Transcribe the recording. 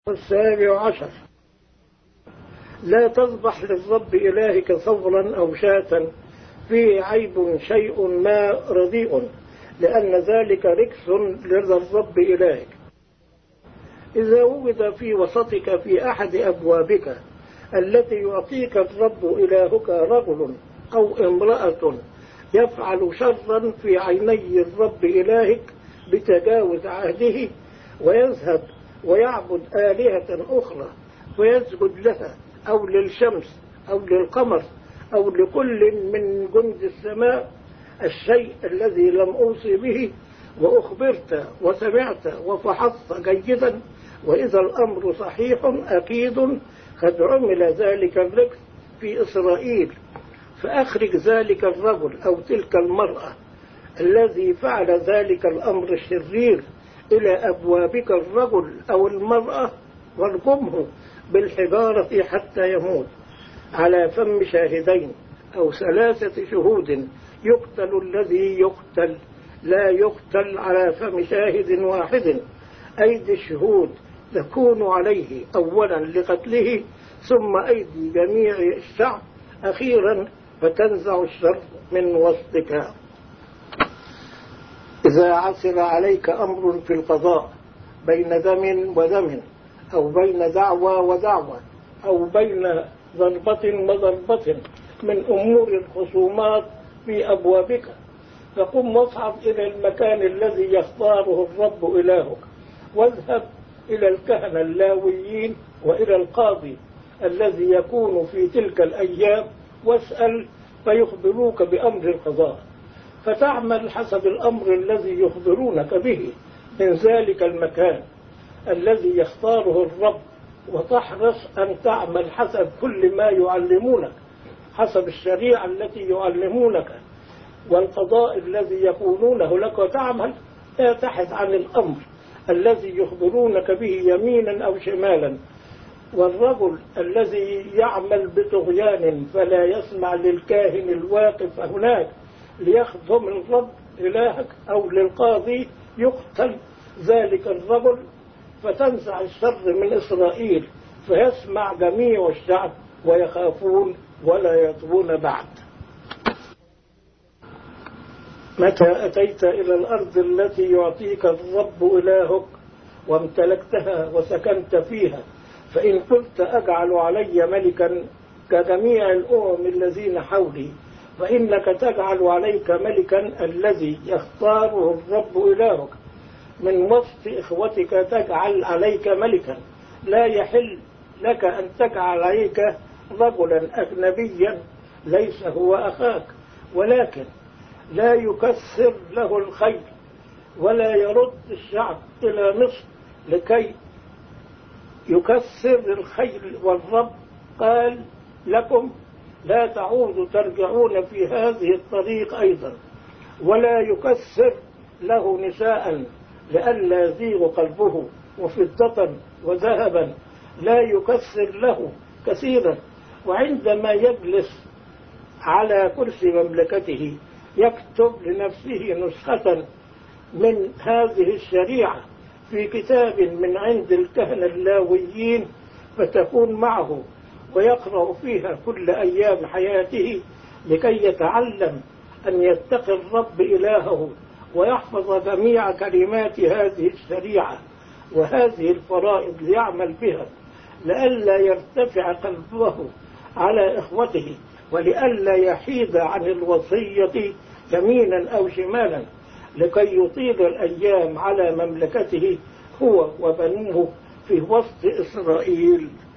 17. لا تذبح للرب إلهك ثورا أو شاة فيه عيب شيء ما رديء، لأن ذلك ركس لرضا الرب إلهك. إذا وجد في وسطك في أحد أبوابك التي يعطيك الرب إلهك رجل أو امرأة يفعل شرا في عيني الرب إلهك بتجاوز عهده، ويذهب ويعبد آلهة أخرى ويسجد لها أو للشمس أو للقمر أو لكل من جند السماء، الشيء الذي لم أوصي به وأخبرت وسمعت وفحصت جيدا، وإذا الأمر صحيح أكيد قد عمل ذلك الركس في إسرائيل، فأخرج ذلك الرجل أو تلك المرأة الذي فعل ذلك الأمر الشرير إلى أبوابك الرجل أو المرأة، وارجمه بالحجارة حتى يموت على فم شاهدين أو 3 شهود. يقتل الذي يقتل، لا يقتل على فم شاهد واحد. أيدي الشهود تكون عليه أولا لقتله، ثم أيدي جميع الشعب أخيرا، فتنزع الشر من وسطك. إذا عثر عليك أمر في القضاء بين دم ودم، أو بين دعوى ودعوى، أو بين ضربة وضربة من أمور الخصومات في أبوابك، فقم واصعد إلى المكان الذي يختاره الرب إلهك، واذهب إلى الكهنة اللاويين وإلى القاضي الذي يكون في تلك الأيام، واسأل فيخبروك بأمر القضاء، فتعمل حسب الأمر الذي يخبرونك به من ذلك المكان الذي يختاره الرب، وتحرص أن تعمل حسب كل ما يعلمونك، حسب الشريعة التي يعلمونك والقضاء الذي يقولونه لك، وتعمل لا تحد عن الأمر الذي يخبرونك به يمينا أو شمالا. والرجل الذي يعمل بطغيان فلا يسمع للكاهن الواقف هناك ليخدم الرب إلهك أو للقاضي، يقتل ذلك الرجل، فتنزع الشر من إسرائيل، فيسمع جميع الشعب ويخافون ولا يطغون بعد. متى أتيت إلى الأرض التي يعطيك الرب إلهك وامتلكتها وسكنت فيها، فإن قلت أجعل علي ملكا كجميع الأمم الذين حولي، فإنك تجعل عليك ملكا الذي يختاره الرب إلهك من وسط إخوتك، تجعل عليك ملكا. لا يحل لك أن تجعل عليك رجلا أجنبيا ليس هو أخاك، ولكن لا يكسر له الخيل ولا يرد الشعب إلى مصر لكي يكسر الخيل. والرب قال لكم لا تعودوا ترجعون في هذه الطريق أيضا، ولا يكسر له نساء لئلا يزيغ قلبه، وفضة وذهبا لا يكسر له كثيرا. وعندما يجلس على كرسي مملكته يكتب لنفسه نسخة من هذه الشريعة في كتاب من عند الكهنة اللاويين، فتكون معه ويقرأ فيها كل أيام حياته، لكي يتعلم أن يتقي الرب إلهه ويحفظ جميع كلمات هذه الشريعة وهذه الفرائض ليعمل بها، لئلا يرتفع قلبه على إخوته، ولئلا يحيد عن الوصية يمينا أو شمالا، لكي يطيل الأيام على مملكته هو وبنوه في وسط إسرائيل.